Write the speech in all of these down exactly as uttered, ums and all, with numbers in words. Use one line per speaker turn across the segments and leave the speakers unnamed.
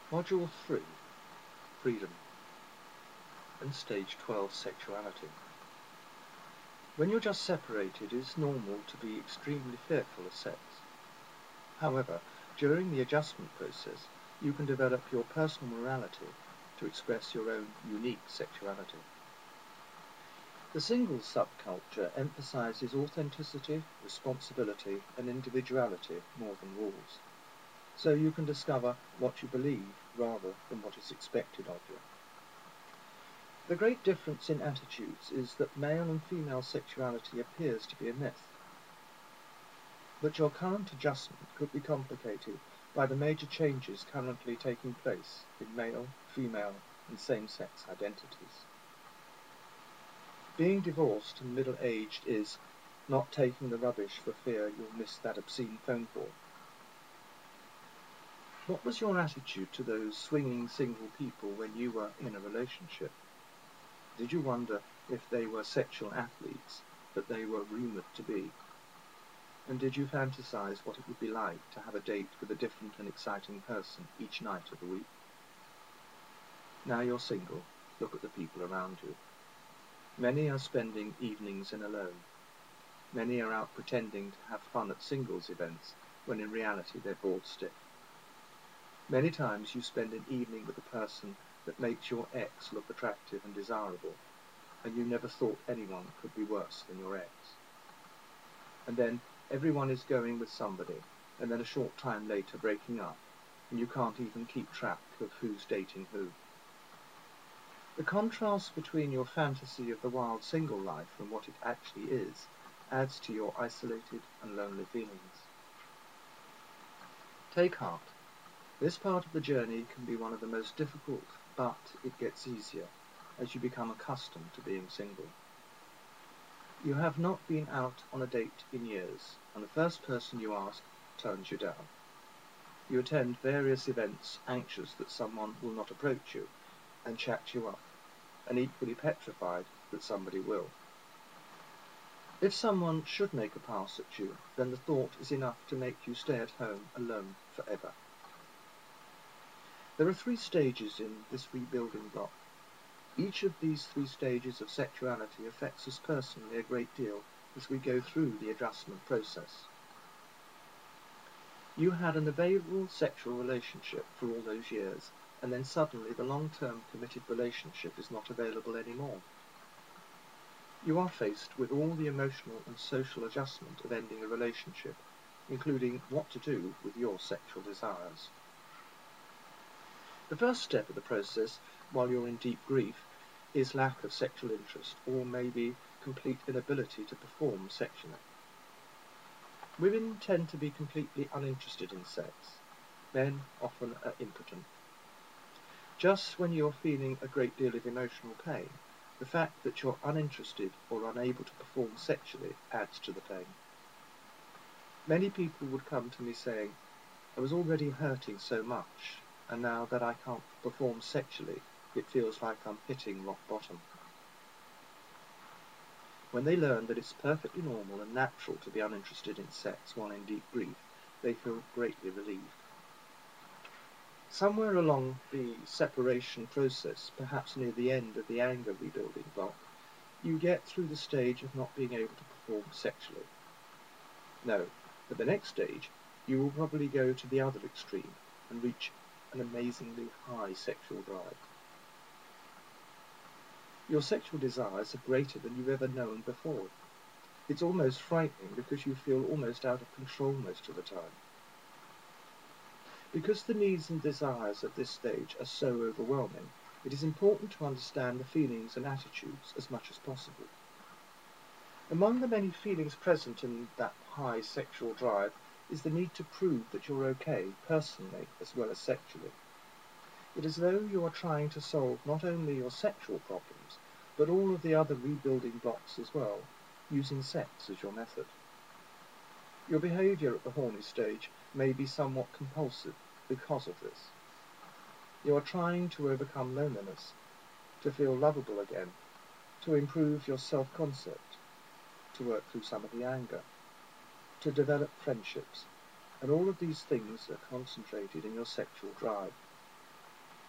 Module three, Freedom, and Stage twelve, Sexuality. When you're just separated, it's normal to be extremely fearful of sex. However, during the adjustment process, you can develop your personal morality to express your own unique sexuality. The singles subculture emphasizes authenticity, responsibility, and individuality more than rules, so you can discover what you believe rather than what is expected of you. The great difference in attitudes is that male and female sexuality appears to be a myth, but your current adjustment could be complicated by the major changes currently taking place in male, female, and same-sex identities. Being divorced and middle-aged is not taking the rubbish for fear you'll miss that obscene phone call. What was your attitude to those swinging single people when you were in a relationship? Did you wonder if they were sexual athletes that they were rumoured to be? And did you fantasize what it would be like to have a date with a different and exciting person each night of the week? Now you're single, look at the people around you. Many are spending evenings in alone. Many are out pretending to have fun at singles events when in reality they're bored stiff. Many times you spend an evening with a person that makes your ex look attractive and desirable, and you never thought anyone could be worse than your ex. And then everyone is going with somebody, and then a short time later breaking up, and you can't even keep track of who's dating who. The contrast between your fantasy of the wild single life and what it actually is adds to your isolated and lonely feelings. Take heart. This part of the journey can be one of the most difficult, but it gets easier as you become accustomed to being single. You have not been out on a date in years, and the first person you ask turns you down. You attend various events anxious that someone will not approach you and chat you up, and equally petrified that somebody will. If someone should make a pass at you, then the thought is enough to make you stay at home alone forever. There are three stages in this rebuilding block. Each of these three stages of sexuality affects us personally a great deal as we go through the adjustment process. You had an available sexual relationship for all those years, and then suddenly the long-term committed relationship is not available anymore. You are faced with all the emotional and social adjustment of ending a relationship, including what to do with your sexual desires. The first step of the process, while you're in deep grief, is lack of sexual interest or maybe complete inability to perform sexually. Women tend to be completely uninterested in sex. Men often are impotent. Just when you're feeling a great deal of emotional pain, the fact that you're uninterested or unable to perform sexually adds to the pain. Many people would come to me saying, I was already hurting so much, and now that I can't perform sexually, it feels like I'm hitting rock bottom. When they learn that it's perfectly normal and natural to be uninterested in sex while in deep grief, they feel greatly relieved. Somewhere along the separation process, perhaps near the end of the anger rebuilding block, you get through the stage of not being able to perform sexually. No, at the next stage, you will probably go to the other extreme and reach an amazingly high sexual drive. Your sexual desires are greater than you've ever known before. It's almost frightening because you feel almost out of control most of the time. Because the needs and desires at this stage are so overwhelming, it is important to understand the feelings and attitudes as much as possible. Among the many feelings present in that high sexual drive is the need to prove that you're okay, personally as well as sexually. It is as though you are trying to solve not only your sexual problems, but all of the other rebuilding blocks as well, using sex as your method. Your behaviour at the horny stage may be somewhat compulsive because of this. You are trying to overcome loneliness, to feel lovable again, to improve your self-concept, to work through some of the anger, to develop friendships, and all of these things are concentrated in your sexual drive.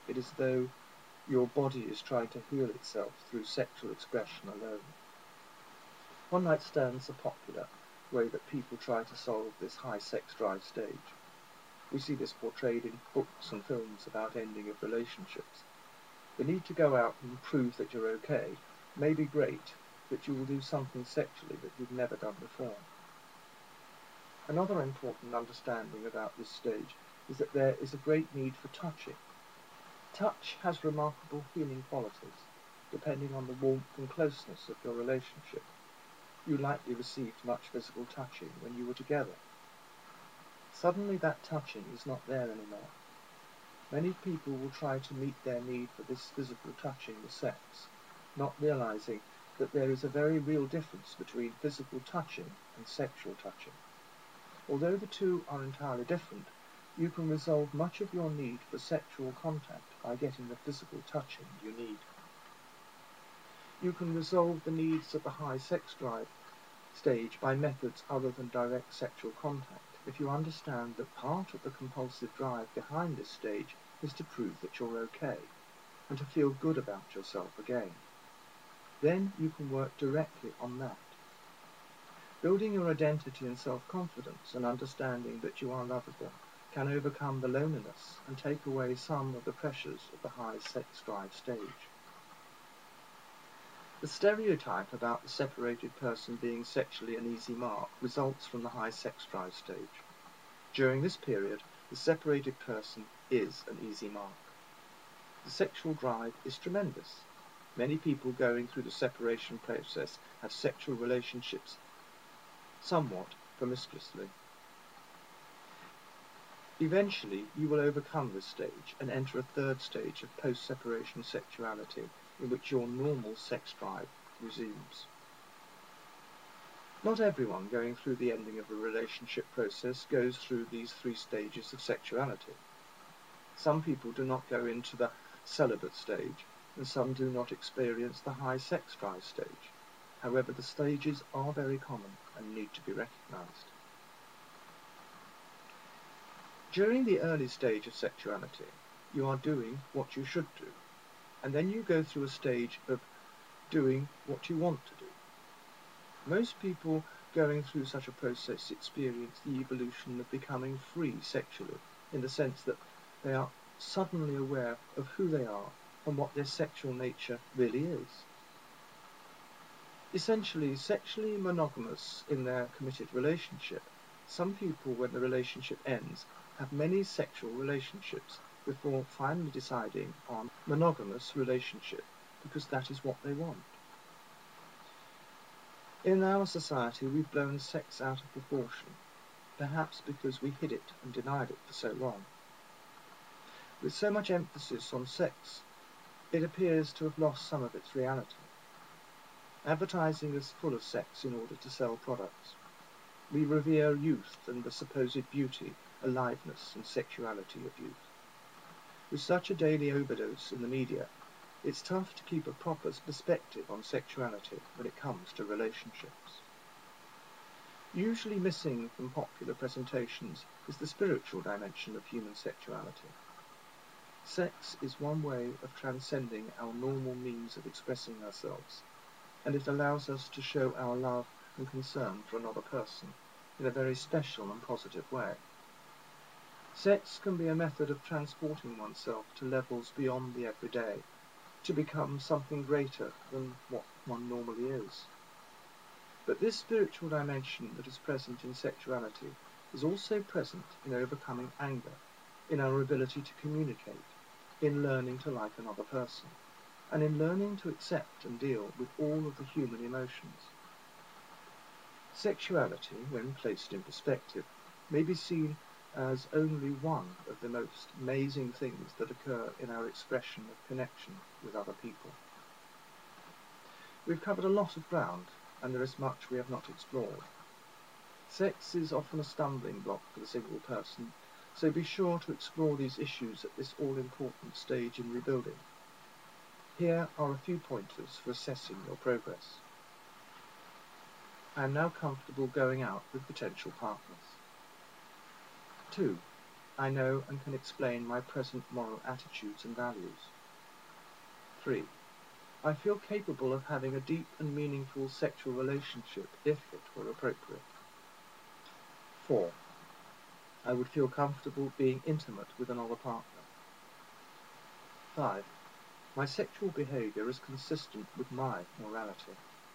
It is as though your body is trying to heal itself through sexual expression alone. One-night stands are popular way that people try to solve this high sex drive stage. We see this portrayed in books and films about ending of relationships. The need to go out and prove that you're okay may be great, but you will do something sexually that you've never done before. Another important understanding about this stage is that there is a great need for touching. Touch has remarkable healing qualities, depending on the warmth and closeness of your relationship. You likely received much physical touching when you were together. Suddenly that touching is not there anymore. Many people will try to meet their need for this physical touching with sex, not realizing that there is a very real difference between physical touching and sexual touching. Although the two are entirely different, you can resolve much of your need for sexual contact by getting the physical touching you need. You can resolve the needs of the high sex drive stage by methods other than direct sexual contact if you understand that part of the compulsive drive behind this stage is to prove that you're okay and to feel good about yourself again. Then you can work directly on that. Building your identity and self-confidence and understanding that you are lovable can overcome the loneliness and take away some of the pressures of the high sex drive stage. The stereotype about the separated person being sexually an easy mark results from the high sex drive stage. During this period, the separated person is an easy mark. The sexual drive is tremendous. Many people going through the separation process have sexual relationships somewhat promiscuously. Eventually, you will overcome this stage and enter a third stage of post-separation sexuality in which your normal sex drive resumes. Not everyone going through the ending of a relationship process goes through these three stages of sexuality. Some people do not go into the celibate stage, and some do not experience the high sex drive stage. However, the stages are very common and need to be recognized. During the early stage of sexuality, you are doing what you should do, and then you go through a stage of doing what you want to do. Most people going through such a process experience the evolution of becoming free sexually, in the sense that they are suddenly aware of who they are and what their sexual nature really is. Essentially, sexually monogamous in their committed relationship, some people, when the relationship ends, have many sexual relationships before finally deciding on monogamous relationship, because that is what they want. In our society, we've blown sex out of proportion, perhaps because we hid it and denied it for so long. With so much emphasis on sex, it appears to have lost some of its reality. Advertising is full of sex in order to sell products. We revere youth and the supposed beauty, aliveness and sexuality of youth. With such a daily overdose in the media, it's tough to keep a proper perspective on sexuality when it comes to relationships. Usually missing from popular presentations is the spiritual dimension of human sexuality. Sex is one way of transcending our normal means of expressing ourselves, and it allows us to show our love and concern for another person in a very special and positive way. Sex can be a method of transporting oneself to levels beyond the everyday, to become something greater than what one normally is. But this spiritual dimension that is present in sexuality is also present in overcoming anger, in our ability to communicate, in learning to like another person, and in learning to accept and deal with all of the human emotions. Sexuality, when placed in perspective, may be seen as only one of the most amazing things that occur in our expression of connection with other people. We've covered a lot of ground, and there is much we have not explored. Sex is often a stumbling block for the single person, so be sure to explore these issues at this all-important stage in rebuilding. Here are a few pointers for assessing your progress. I am now comfortable going out with potential partners. two. I know and can explain my present moral attitudes and values. three. I feel capable of having a deep and meaningful sexual relationship if it were appropriate. four. I would feel comfortable being intimate with another partner. five. My sexual behavior is consistent with my morality.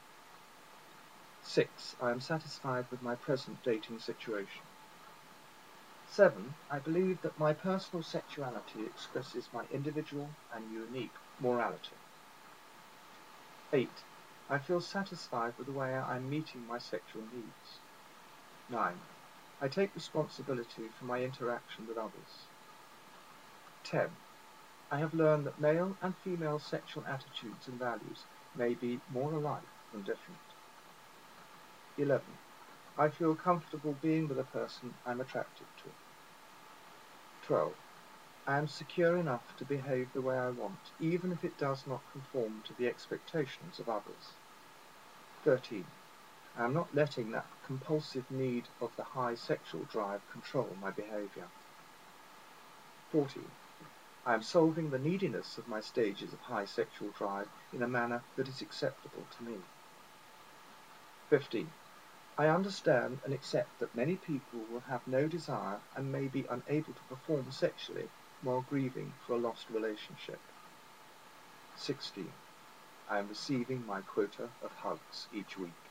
six. I am satisfied with my present dating situation. seven. I believe that my personal sexuality expresses my individual and unique morality. eight. I feel satisfied with the way I am meeting my sexual needs. nine. I take responsibility for my interaction with others. ten. I have learned that male and female sexual attitudes and values may be more alike than different. eleven. I feel comfortable being with a person I'm attracted to. twelve. I am secure enough to behave the way I want, even if it does not conform to the expectations of others. thirteen. I am not letting that compulsive need of the high sexual drive control my behavior. fourteen. I am solving the neediness of my stages of high sexual drive in a manner that is acceptable to me. fifteen. I understand and accept that many people will have no desire and may be unable to perform sexually while grieving for a lost relationship. sixteen. I am receiving my quota of hugs each week.